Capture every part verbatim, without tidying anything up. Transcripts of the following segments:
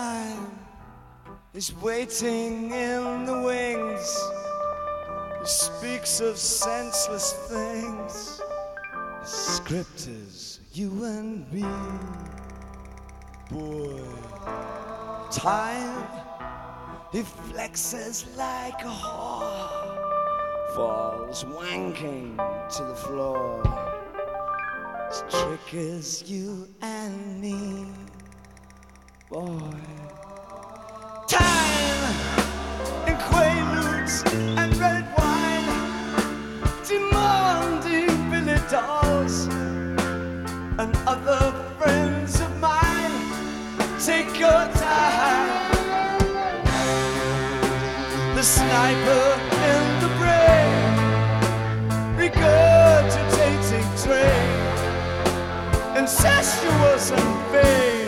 Time is waiting in the wings. He speaks of senseless things. His script is you and me. Boy, time, he flexes like a whore, falls wanking to the floor. His trick is you and me. Boy, time in quaaludes and red wine, demanding Billy dolls and other friends of mine. Take your time. The sniper in the brain, regurgitating train, incestuous and vain.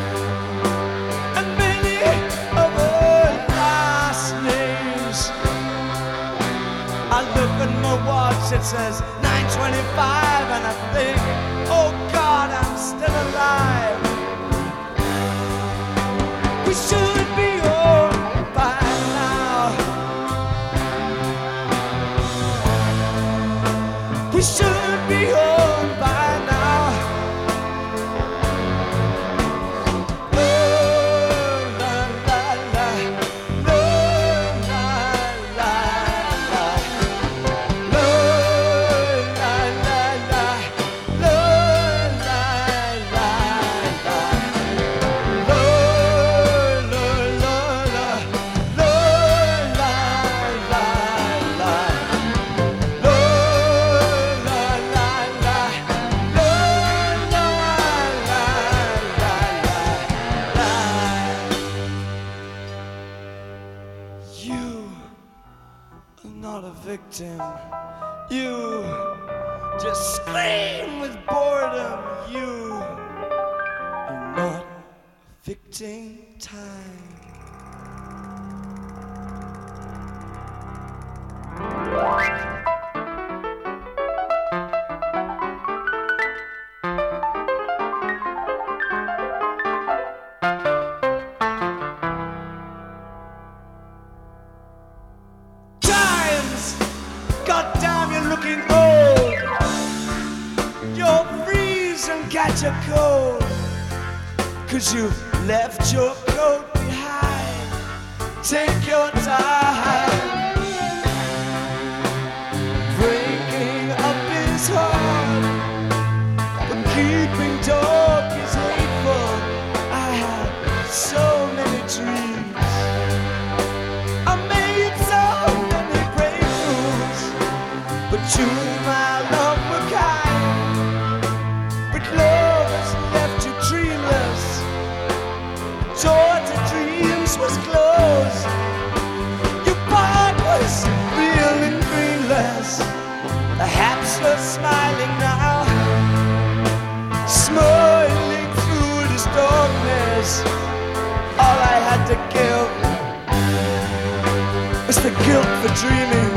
I look at my watch, it says nine twenty-five, and I think, oh God, I'm still alive. We should be home by now. We should be home by now. Not a victim. You just scream with boredom. You are not evicting time. God damn, you're looking old. You'll freeze and catch a cold, 'cause you left your coat behind. Take your time. Breaking up is hard, but keeping dog is hateful. I had so many dreams. I made so many breakthroughs, but you, my love, were kind. But love has left you dreamless. The door to dreams was closed. Your part was real and greenless. Perhaps you're smiling now, smiling through this darkness. All I had to give was the guilt for dreaming.